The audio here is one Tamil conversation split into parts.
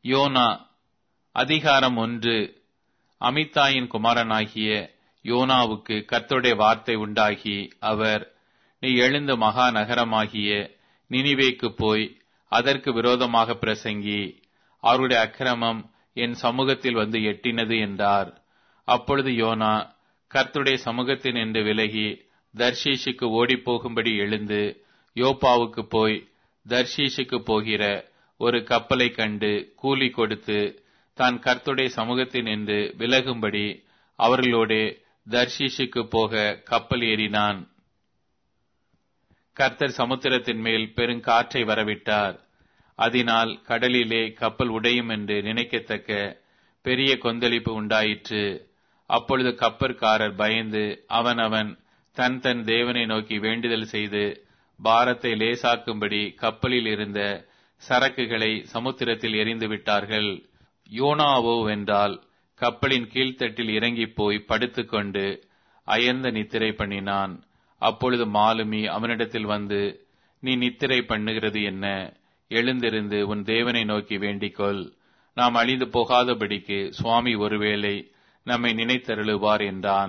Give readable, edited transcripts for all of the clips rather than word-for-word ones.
யோனா அதிகாரம் 1. அமித்தாயின் குமாரனாகிய யோனாவுக்கு கர்த்தருடைய வார்த்தை உண்டாகி, அவர், நீ எழுந்து மகா நகரமாகிய நினிவேக்கு போய் அதற்கு விரோதமாக பிரசங்கி, அவருடைய அக்கிரமம் என் சமூகத்தில் வந்து எட்டினது என்றார். அப்பொழுது யோனா கர்த்தருடைய சமூகத்தில் நின்று விலகி தர்ஷீஷுக்கு ஓடிப்போகும்படி எழுந்து யோப்பாவுக்கு போய் தர்ஷீஷுக்கு போகிற ஒரு கப்பலை கண்டு கூலி கொடுத்து தான் கர்த்தருடைய சமூகத்தில் நின்று விலகும்படி அவர்களோடே தர்ஷீஷுக்கு போக கப்பல் ஏறினான். கர்த்தர் சமுத்திரத்தின் மேல் பெருங்காற்றை வரவிட்டார். அதனால் கடலிலே கப்பல் உடையும் என்று நினைக்கத்தக்க பெரிய கொந்தளிப்பு உண்டாயிற்று. அப்பொழுது கப்பற்காரர் பயந்து அவனவன் தன் தன் தேவனை நோக்கி வேண்டுதல் செய்து பாரத்தை லேசாக்கும்படி கப்பலில் இருந்த சரக்குகளை சமுத்திரத்தில் எறிந்து விட்டார்கள். யோனாவோ வென்றால் கப்பலின் கீழ்த்தட்டில் இறங்கி போய் படுத்துக்கொண்டு அயர்ந்த நித்திரை பண்ணினான். அப்பொழுது மாலுமி அவனிடத்தில் வந்து, நீ நித்திரை பண்ணுகிறது என்ன? எழுந்திருந்து உன் தேவனை நோக்கி வேண்டிக்கொள். நாம் அழிந்து போகாதபடிக்கு சுவாமி ஒருவேளை நம்மை நினைத்தருளுவார் என்றான்.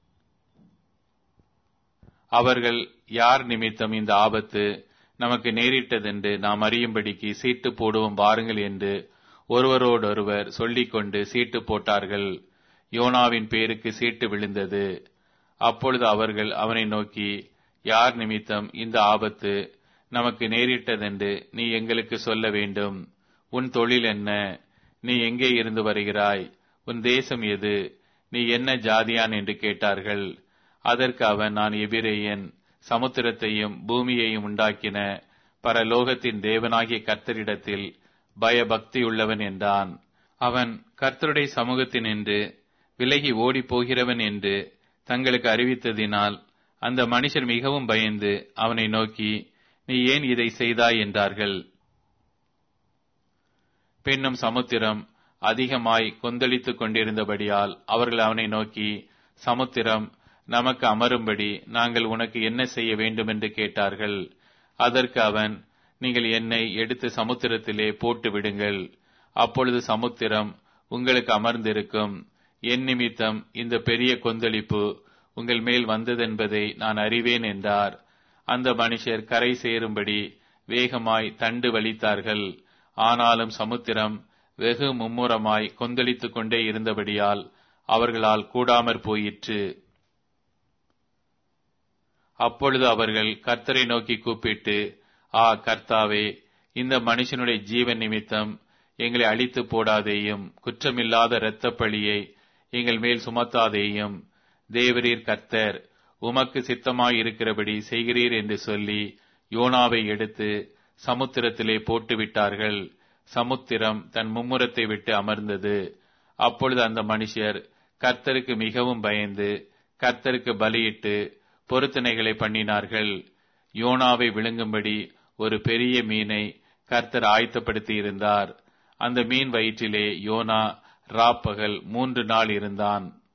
அவர்கள், யார் நிமித்தம் இந்த ஆபத்து நமக்கு நேரிட்டதென்று நாம் அறியும்படிக்கு சீட்டு போடுவோம் வாருங்கள் என்று ஒருவரோடொருவர் சொல்லிக்கொண்டு சீட்டு போட்டார்கள். யோனாவின் பேருக்கு சீட்டு விழுந்தது. அப்பொழுது அவர்கள் அவனை நோக்கி, யார் நிமித்தம் இந்த ஆபத்து நமக்கு நேரிட்டதென்று நீ எங்களுக்கு சொல்ல வேண்டும். உன் தொழில் என்ன? நீ எங்கே இருந்து வருகிறாய்? உன் தேசம் எது? நீ என்ன ஜாதியான் என்று கேட்டார்கள். அதற்கு அவன், நான் எபிரெயன், சமுத்திரத்தையும் பூமியையும் உண்டாக்கின பரலோகத்தின் தேவனாகிய கர்த்தரிடத்தில் பயபக்தியுள்ளவன் என்றான். அவன் கர்த்தருடைய சமூகத்தினின்று விலகி ஓடி போகிறவன் என்று தங்களுக்கு அறிவித்ததினால் அந்த மனுஷர் மிகவும் பயந்து அவனை நோக்கி, நீ ஏன் இதை செய்தாய் என்றார்கள். பின்னும் சமுத்திரம் அதிகமாய் கொந்தளித்துக் கொண்டிருந்தபடியால் அவர்கள் அவனை நோக்கி, சமுத்திரம் நமக்கு அமரும்படி நாங்கள் உனக்கு என்ன செய்ய வேண்டும் என்று கேட்டார்கள். அதற்கு அவன், நீங்கள் என்னை எடுத்து சமுத்திரத்திலே போட்டு விடுங்கள். அப்பொழுது சமுத்திரம் உங்களுக்கு அமர்ந்திருக்கும். என் நிமித்தம் இந்த பெரிய கொந்தளிப்பு உங்கள் மேல் வந்ததென்பதை நான் அறிவேன் என்றார். அந்த மனுஷர் கரை சேரும்படி வேகமாய் தண்டு வலித்தார்கள். ஆனாலும் சமுத்திரம் வெகு மும்முரமாய் கொந்தளித்துக் கொண்டே இருந்தபடியால் அவர்களால் கூடாமற் போயிற்று. அப்பொழுது அவர்கள் கர்த்தரை நோக்கி கூப்பிட்டு, கர்த்தாவே, இந்த மனுஷனுடைய ஜீவன் நிமித்தம் எங்களை அழித்து போடாதேயும், குற்றமில்லாத இரத்தப் பழியை எங்கள் மேல் சுமத்தாதேயும். தேவரீர் கர்த்தர், உமக்கு சித்தமாயிருக்கிறபடி செய்கிறீர் என்று சொல்லி யோனாவை எடுத்து சமுத்திரத்திலே போட்டுவிட்டார்கள். சமுத்திரம் தன் மும்முரத்தை விட்டு அமர்ந்தது. அப்பொழுது அந்த மனுஷர் கர்த்தருக்கு மிகவும் பயந்து கர்த்தருக்கு பலியிட்டு பொருத்தனைகளை பண்ணினார்கள். யோனாவை விழுங்கும்படி ஒரு பெரிய மீனை கர்த்தர் ஆயத்தப்படுத்தி இருந்தார். அந்த மீன் வயிற்றிலே யோனா ராப்பகல் 3 நாள் இருந்தான்.